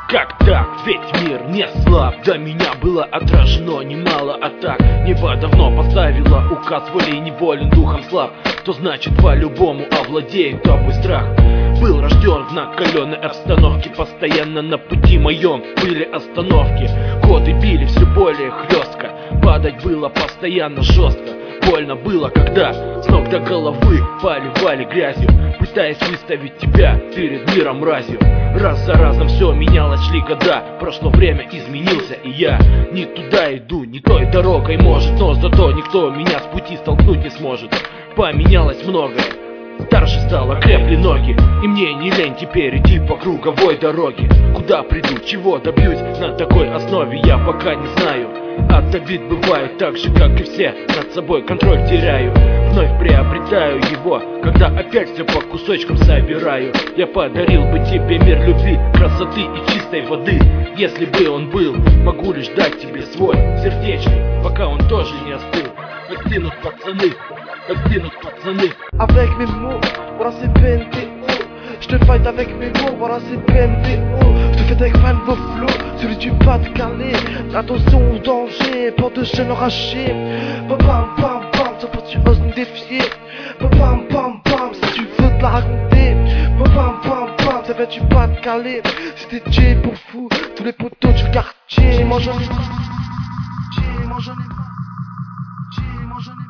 Как так? Ведь мир не слаб. До меня было отражено немало атак. Небо давно поставило указ, волей-неволен, духом слаб. То значит по-любому овладеет тобой страх. Был рожден в накаленной обстановке. Постоянно на пути моем были остановки. Годы били все более хлестко. Падать было постоянно жестко. Больно было, когда с ног до головы поливали грязью, пытаясь выставить тебя перед миром мразью. Раз за разом все менялось, шли года. Прошло время, изменился и я. Не туда иду, не той дорогой может, но зато никто меня с пути столкнуть не сможет. Поменялось многое, старше стало, крепли ноги. И мне не лень теперь идти по круговой дороге. Куда приду, чего добьюсь на такой основе, я пока не знаю. От обид бывает так же, как и все. Над собой контроль теряю, вновь приобретаю его, когда опять все по кусочкам собираю. Я подарил бы тебе мир любви, красоты и чистой воды. Если бы он был, могу лишь дать тебе свой сердечный, пока он тоже не остыл. Как гинут пацаны, как гинут пацаны. Avec mes mots, voilà c'est PNTO. Je te fight avec mes mots, voilà c'est PNTO. Je te fais avec fan vos flots, celui du pas de Calais. Attention au danger, porte de chaîne enrachée. Pam pam pam, sauf que tu oses me défier. Pam pam pam, si tu veux te la raconter. Pam pam pam, ça vient du pas de Calais. C'était J pour fou, tous les poteaux du quartier. Moi j'en ai marre, moi j'en ai marre, moi j'en ai marre.